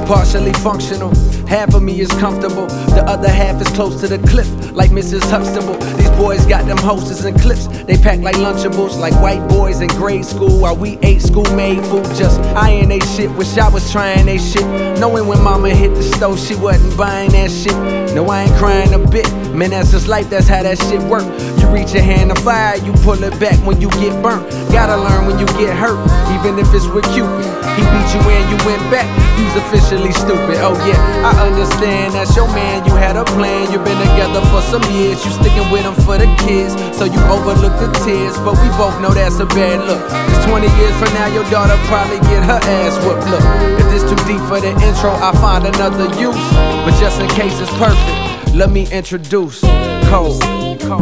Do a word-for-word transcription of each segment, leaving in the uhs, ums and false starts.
partially functional. Half of me is comfortable, the other half is close to the cliff, like Missus Huxtable. These boys got them hostess and clips, they pack like Lunchables, like white boys in grade school, while we ate school-made food, just eyeing they shit. Wish I was trying they shit, knowing when mama hit the stove, she wasn't buying that shit. No, I ain't crying a bit, man, that's just life, that's how that shit work. You reach your hand to fire, you pull it back when you get burnt. Gotta learn when you get hurt, even if it's with Cupid. He beat you and you went back, you's officially stupid. Oh yeah, I understand, that's your man, you had a plan. You've been together for some years, you sticking with him for the kids, so you overlook the tears, but we both know that's a bad look. Cause twenty years from now, your daughter probably get her ass whooped. Look, if this too deep for the intro, I'll find another use, but just in case it's perfect, let me introduce Cole. Cole.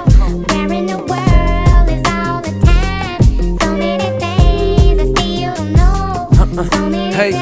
Hey.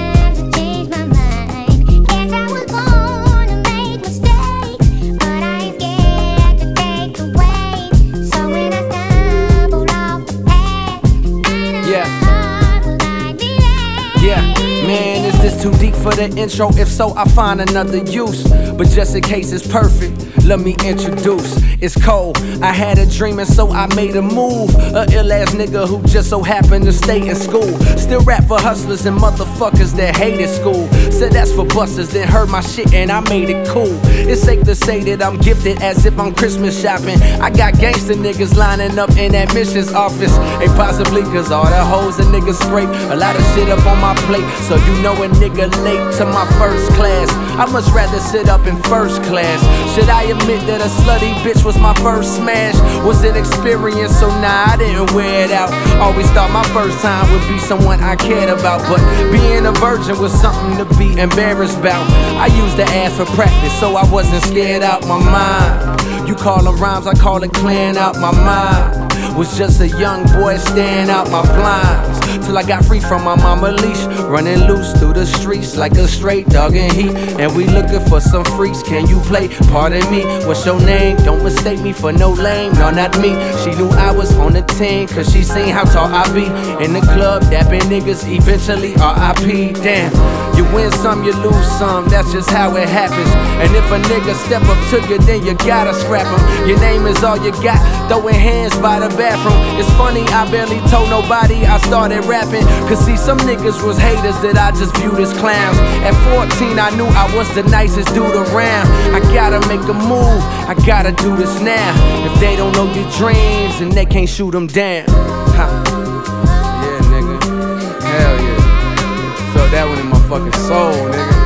Change my mind. Guess I was born to make mistakes, but I ain't scared to take the weight. So when I stumbled off the path, I know Yeah. would I be there? Yeah, man, is this too deep for the intro? If so, I'll find another use, but just in case it's perfect, let me introduce. It's cold, I had a dream and so I made a move. A ill ass nigga who just so happened to stay in school. Still rap for hustlers and motherfuckers that hated school. Said that's for busters, then heard my shit and I made it cool. It's safe to say that I'm gifted as if I'm Christmas shopping. I got gangster niggas lining up in admissions office. Hey, possibly cause all the hoes and niggas scrape a lot of shit up on my plate. So you know a nigga late to my first class. I much rather sit up in first class. Should I admit that a slutty bitch was my first smash? Was an experience, so nah, I didn't wear it out. Always thought my first time would be someone I cared about, but being a virgin was something to be embarrassed about. I used the ass for practice, so I wasn't scared out my mind. You call them rhymes, I call it clearing out my mind. Was just a young boy staring out my blinds, till I got free from my mama leash, running loose through the streets like a straight dog in heat. And we looking for some freaks, can you play? Pardon me, what's your name? Don't mistake me for no lame, no not me. She knew I was on the team, cause she seen how tall I be. In the club, dapping niggas, eventually R I P Damn, you win some, you lose some, that's just how it happens. And if a nigga step up to you, then you gotta scrap him. Your name is all you got, throwing hands by the bathroom. It's funny, I barely told nobody I started rapping, cause see some niggas was haters that I just viewed as clowns. At fourteen I knew I was the nicest dude around. I gotta make a move, I gotta do this now. If they don't know your dreams, then they can't shoot them down. Huh. Yeah, nigga, hell yeah. Felt that one in my fucking soul, nigga.